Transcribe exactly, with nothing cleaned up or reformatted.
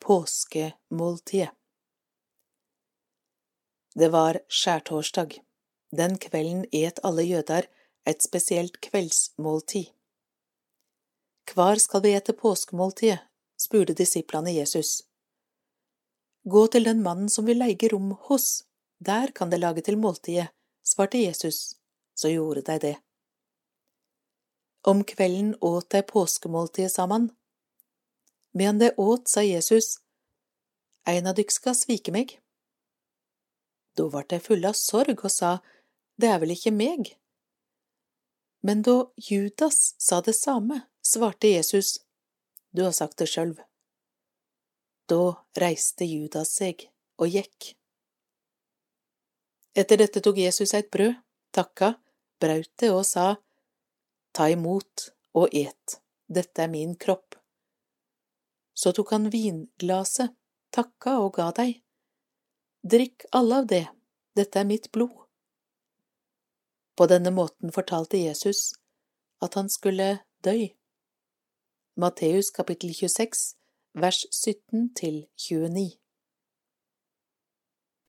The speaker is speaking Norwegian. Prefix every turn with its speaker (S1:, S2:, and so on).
S1: Påskemåltidet. Det var skjærtorsdag. Den kvelden et alle jøder et spesielt kveldsmåltid. «Hvar skal vi ete påskemåltidet?» spurte disiplene Jesus. «Gå til den mannen som vil leie rom hos. Der kan de lage til måltidet», svarte Jesus. Så gjorde de det. Om kvelden åt de påskemåltidet sammen. Medan de åt, sa Jesus, «Ein av dykk skal svike meg.» Da var de fulle av sorg og sa, «Det er vel ikke meg?» Men da Judas sa det samme, svarte Jesus, «Du har sagt det selv.» Da reiste Judas seg og gikk. Etter dette tok Jesus et brød, takka, braut det og sa, «Ta imot og et, dette er min kropp.» Så tok han vinglaset, takka og ga deg. «Drikk alle av det, dette er mitt blod.» På denne måten fortalte Jesus at han skulle dø. Matteus kapittel tjueseks, vers sytten til tjueni.